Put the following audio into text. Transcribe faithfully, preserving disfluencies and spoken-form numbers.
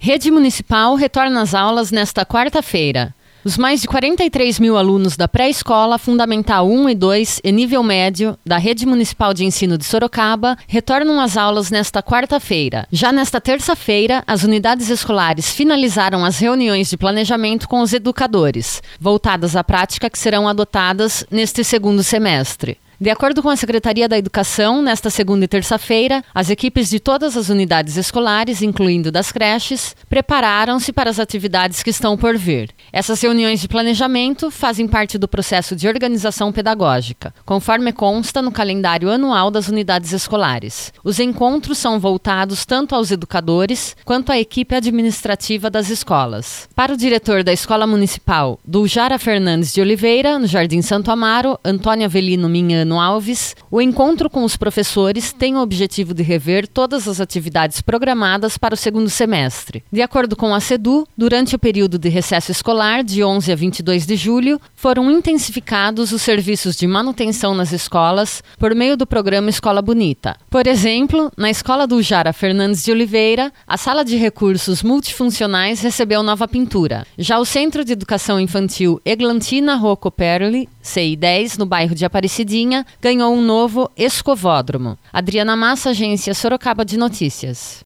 Rede Municipal retorna às aulas nesta quarta-feira. Os mais de quarenta e três mil alunos da pré-escola, Fundamental um e dois e nível médio da Rede Municipal de Ensino de Sorocaba retornam às aulas nesta quarta-feira. Já nesta terça-feira, as unidades escolares finalizaram as reuniões de planejamento com os educadores, voltadas à prática que serão adotadas neste segundo semestre. De acordo com a Secretaria da Educação, nesta segunda e terça-feira, as equipes de todas as unidades escolares, incluindo das creches, prepararam-se para as atividades que estão por vir. Essas reuniões de planejamento fazem parte do processo de organização pedagógica, conforme consta no calendário anual das unidades escolares. Os encontros são voltados tanto aos educadores quanto à equipe administrativa das escolas. Para o diretor da Escola Municipal, Duljara Fernandes de Oliveira, no Jardim Santo Amaro, Antônio Avelino Minhano Alves, o encontro com os professores tem o objetivo de rever todas as atividades programadas para o segundo semestre. De acordo com a SEDU, durante o período de recesso escolar, de onze a vinte e dois de julho, foram intensificados os serviços de manutenção nas escolas por meio do programa Escola Bonita. Por exemplo, na Escola Duljara Fernandes de Oliveira, a Sala de Recursos Multifuncionais recebeu nova pintura. Já o Centro de Educação Infantil Eglantina Rocco Perli, C I dez, no bairro de Aparecidinha, ganhou um novo escovódromo. Adriana Massa, Agência Sorocaba de Notícias.